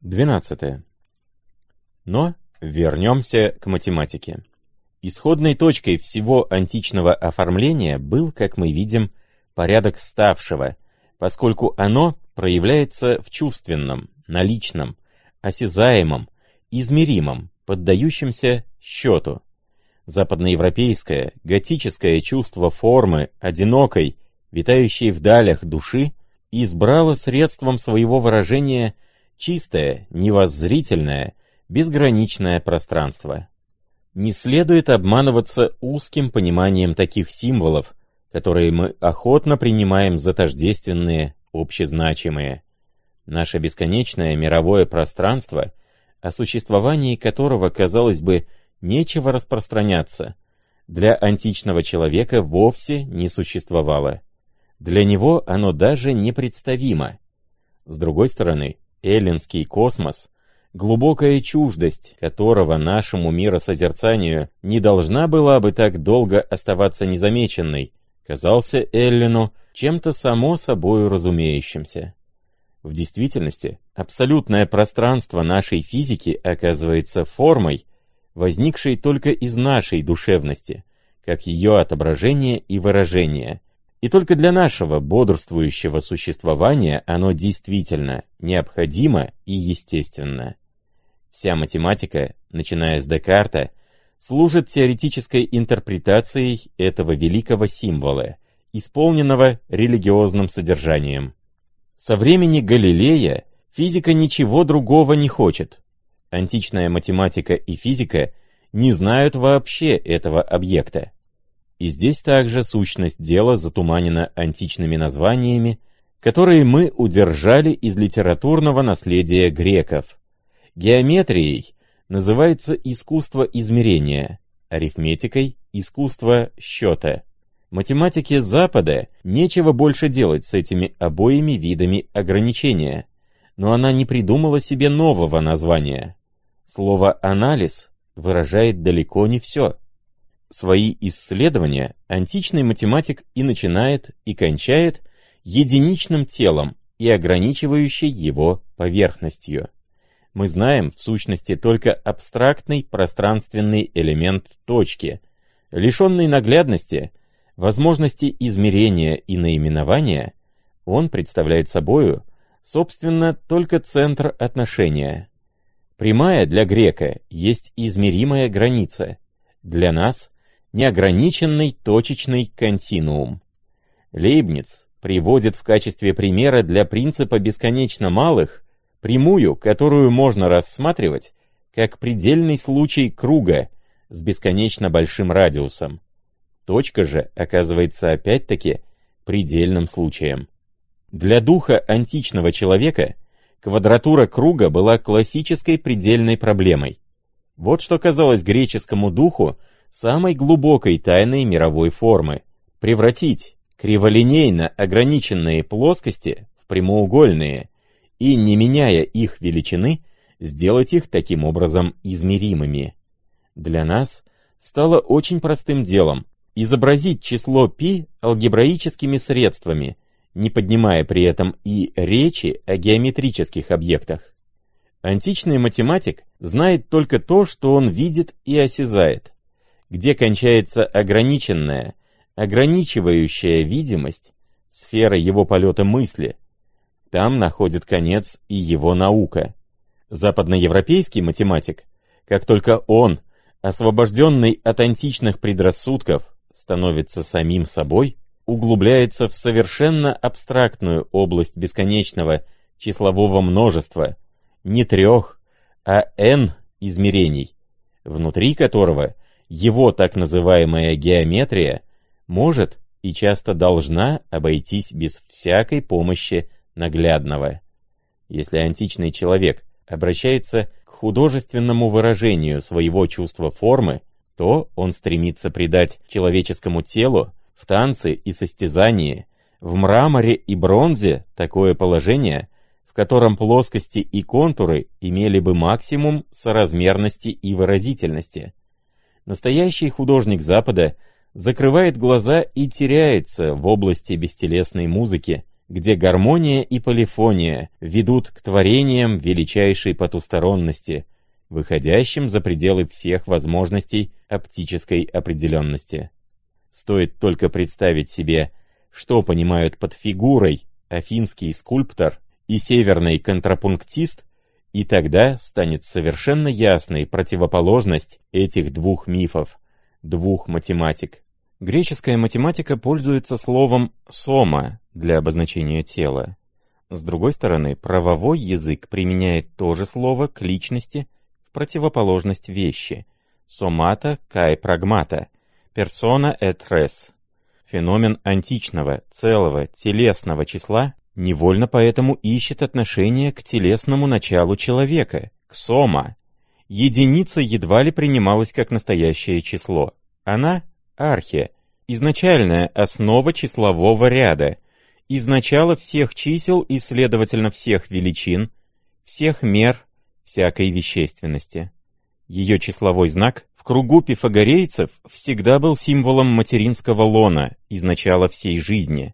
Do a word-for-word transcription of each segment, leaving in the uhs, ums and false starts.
двенадцатое. Но вернемся к математике. Исходной точкой всего античного оформления был, как мы видим, порядок ставшего, поскольку оно проявляется в чувственном, наличном, осязаемом, измеримом, поддающемся счету. Западноевропейское, готическое чувство формы, одинокой, витающей в далях души, избрало средством своего выражения чистое, невоззрительное, безграничное пространство. Не следует обманываться узким пониманием таких символов, которые мы охотно принимаем за тождественные, общезначимые. Наше бесконечное мировое пространство, о существовании которого, казалось бы, нечего распространяться, для античного человека вовсе не существовало. Для него оно даже непредставимо. С другой стороны, эллинский космос, глубокая чуждость которого нашему миросозерцанию не должна была бы так долго оставаться незамеченной, казался Эллину чем-то само собою разумеющимся. В действительности, абсолютное пространство нашей физики оказывается формой, возникшей только из нашей душевности, как ее отображение и выражение, и только для нашего бодрствующего существования оно действительно необходимо и естественно. Вся математика, начиная с Декарта, служит теоретической интерпретацией этого великого символа, исполненного религиозным содержанием. Со времени Галилея физика ничего другого не хочет. Античная математика и физика не знают вообще этого объекта. И здесь также сущность дела затуманена античными названиями, которые мы удержали из литературного наследия греков. Геометрией называется искусство измерения, арифметикой — искусство счета. Математике Запада нечего больше делать с этими обоими видами ограничения, но она не придумала себе нового названия. Слово «анализ» выражает далеко не все. Свои исследования античный математик и начинает, и кончает единичным телом и ограничивающей его поверхностью. Мы знаем, в сущности, только абстрактный пространственный элемент точки, лишенный наглядности, возможности измерения и наименования. Он представляет собою, собственно, только центр отношения. Прямая для грека есть измеримая граница, для нас — неограниченный точечный континуум. Лейбниц приводит в качестве примера для принципа бесконечно малых прямую, которую можно рассматривать как предельный случай круга с бесконечно большим радиусом. Точка же оказывается опять-таки предельным случаем. Для духа античного человека квадратура круга была классической предельной проблемой. Вот что казалось греческому духу самой глубокой тайной мировой формы — превратить криволинейно ограниченные плоскости в прямоугольные и, не меняя их величины, сделать их таким образом измеримыми. Для нас стало очень простым делом изобразить число π алгебраическими средствами, не поднимая при этом и речи о геометрических объектах. Античный математик знает только то, что он видит и осязает. Где кончается ограниченная, ограничивающая видимость, сфера его полета мысли, там находит конец и его наука. Западноевропейский математик, как только он, освобожденный от античных предрассудков, становится самим собой, углубляется в совершенно абстрактную область бесконечного числового множества, не трех, а n измерений, внутри которого его так называемая геометрия может и часто должна обойтись без всякой помощи наглядного. Если античный человек обращается к художественному выражению своего чувства формы, то он стремится придать человеческому телу в танце и состязании, в мраморе и бронзе такое положение, в котором плоскости и контуры имели бы максимум соразмерности и выразительности. Настоящий художник Запада закрывает глаза и теряется в области бестелесной музыки, где гармония и полифония ведут к творениям величайшей потусторонности, выходящим за пределы всех возможностей оптической определенности. Стоит только представить себе, что понимают под фигурой афинский скульптор и северный контрапунктист, и тогда станет совершенно ясной противоположность этих двух мифов, двух математик. Греческая математика пользуется словом «сома» для обозначения тела. С другой стороны, правовой язык применяет то же слово к личности в противоположность вещи «сомата кай прагмата», «persona et res». Феномен античного, целого, телесного числа невольно поэтому ищет отношение к телесному началу человека, к сома. Единица едва ли принималась как настоящее число. Она — архе, изначальная основа числового ряда, изначало всех чисел и, следовательно, всех величин, всех мер, всякой вещественности. Ее числовой знак в кругу пифагорейцев всегда был символом материнского лона, изначала всей жизни.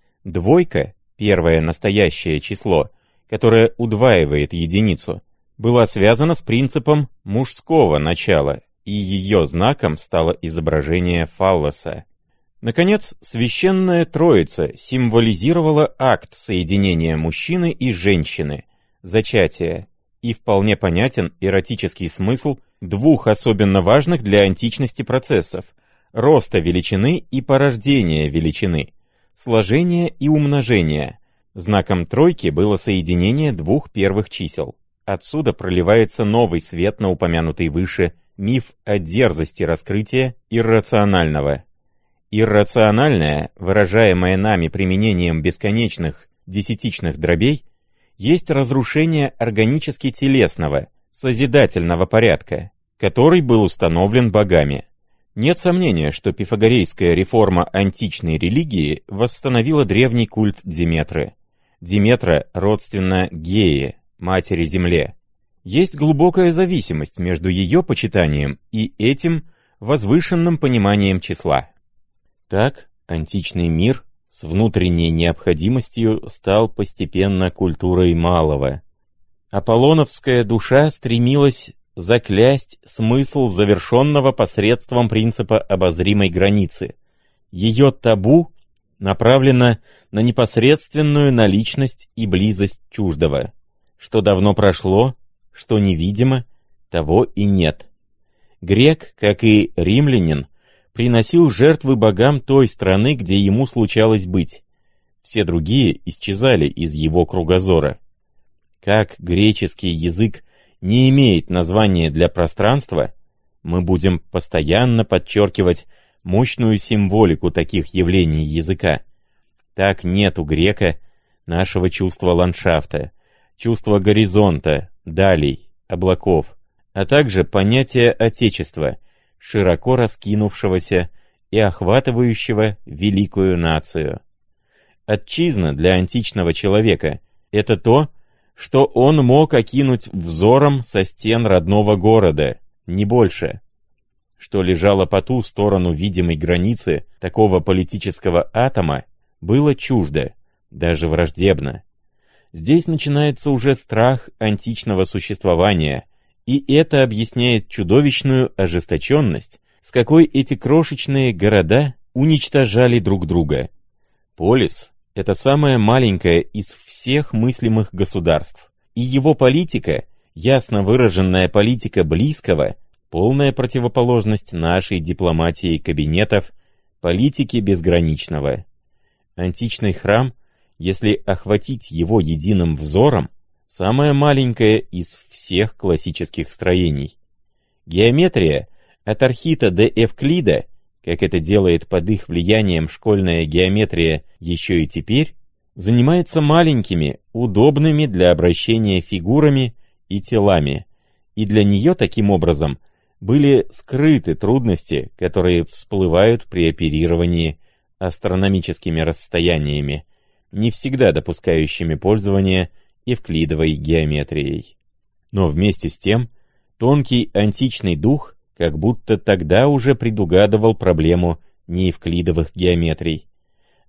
Двойка, первое настоящее число, которое удваивает единицу, была связана с принципом мужского начала, и ее знаком стало изображение фаллоса. Наконец, священная Троица символизировала акт соединения мужчины и женщины, зачатие, и вполне понятен эротический смысл двух особенно важных для античности процессов — роста величины и порождения величины, сложения и умножения. Знаком тройки было соединение двух первых чисел. Отсюда проливается новый свет на упомянутый выше миф о дерзости раскрытия иррационального. Иррациональное, выражаемое нами применением бесконечных десятичных дробей, есть разрушение органически телесного, созидательного порядка, который был установлен богами. Нет сомнения, что пифагорейская реформа античной религии восстановила древний культ Диметры. Диметра родственна Гее, матери-земле. Есть глубокая зависимость между ее почитанием и этим возвышенным пониманием числа. Так, античный мир с внутренней необходимостью стал постепенно культурой малого. Аполлоновская душа стремилась заклясть смысл завершенного посредством принципа обозримой границы. Ее табу направлено на непосредственную наличность и близость чуждого. Что давно прошло, что невидимо, того и нет. Грек, как и римлянин, приносил жертвы богам той страны, где ему случалось быть. Все другие исчезали из его кругозора. Как греческий язык не имеет названия для пространства, мы будем постоянно подчеркивать мощную символику таких явлений языка. Так нет у грека нашего чувства ландшафта, чувства горизонта, далей, облаков, а также понятия отечества, широко раскинувшегося и охватывающего великую нацию. Отчизна для античного человека — это то, что он мог окинуть взором со стен родного города, не больше. Что лежало по ту сторону видимой границы такого политического атома, было чуждо, даже враждебно. Здесь начинается уже страх античного существования, и это объясняет чудовищную ожесточенность, с какой эти крошечные города уничтожали друг друга. Полис — это самое маленькое из всех мыслимых государств, и его политика, ясно выраженная политика близкого, полная противоположность нашей дипломатии кабинетов, политики безграничного. Античный храм, если охватить его единым взором, самое маленькое из всех классических строений. Геометрия от Архита до Эвклида, как это делает под их влиянием школьная геометрия еще и теперь, занимается маленькими, удобными для обращения фигурами и телами, и для нее таким образом были скрыты трудности, которые всплывают при оперировании астрономическими расстояниями, не всегда допускающими пользование эвклидовой геометрией. Но вместе с тем, тонкий античный дух как будто тогда уже предугадывал проблему неевклидовых геометрий.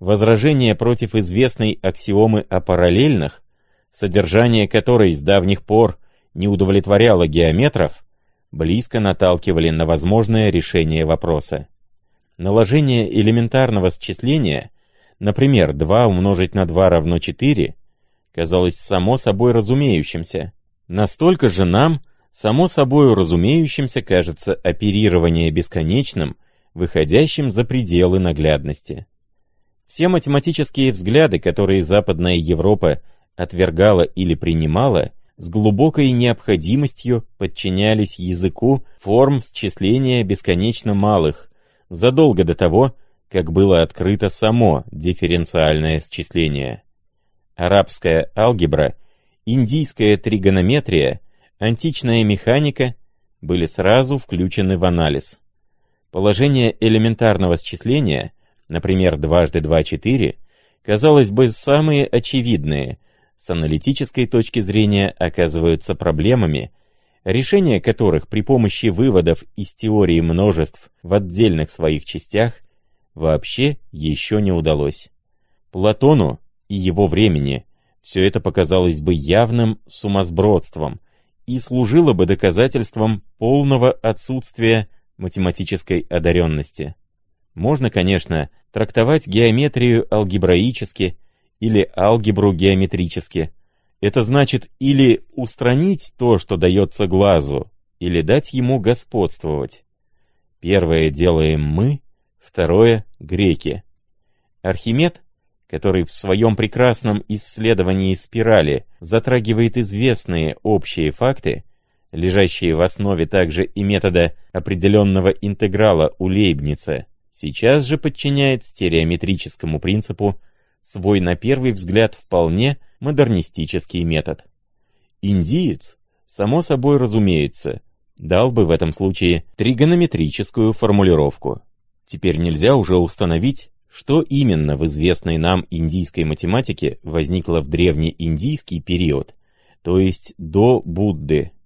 возражение против известной аксиомы о параллельных, содержание которой с давних пор не удовлетворяло геометров, близко наталкивали на возможное решение вопроса. Наложение элементарного счисления, например, два умножить на два равно четыре, казалось само собой разумеющимся. Настолько же нам, само собой разумеющимся, кажется оперирование бесконечным, выходящим за пределы наглядности. Все математические взгляды, которые Западная Европа отвергала или принимала, с глубокой необходимостью подчинялись языку форм счисления бесконечно малых, задолго до того, как было открыто само дифференциальное счисление. Арабская алгебра, индийская тригонометрия, античная механика были сразу включены в анализ. Положение элементарного счисления, например, дважды два — четыре, казалось бы, самые очевидные, с аналитической точки зрения оказываются проблемами, решение которых при помощи выводов из теории множеств в отдельных своих частях вообще еще не удалось. Платону и его времени все это показалось бы явным сумасбродством и служило бы доказательством полного отсутствия математической одаренности. Можно, конечно, трактовать геометрию алгебраически или алгебру геометрически. Это значит или устранить то, что дается глазу, или дать ему господствовать. Первое делаем мы, второе — греки. Архимед, который в своем прекрасном исследовании спирали затрагивает известные общие факты, лежащие в основе также и метода определенного интеграла у Лейбница, сейчас же подчиняет стереометрическому принципу свой, на первый взгляд, вполне модернистический метод. Индиец, само собой разумеется, дал бы в этом случае тригонометрическую формулировку. Теперь нельзя уже установить, что именно в известной нам индийской математике возникло в древнеиндийский период, то есть до Будды.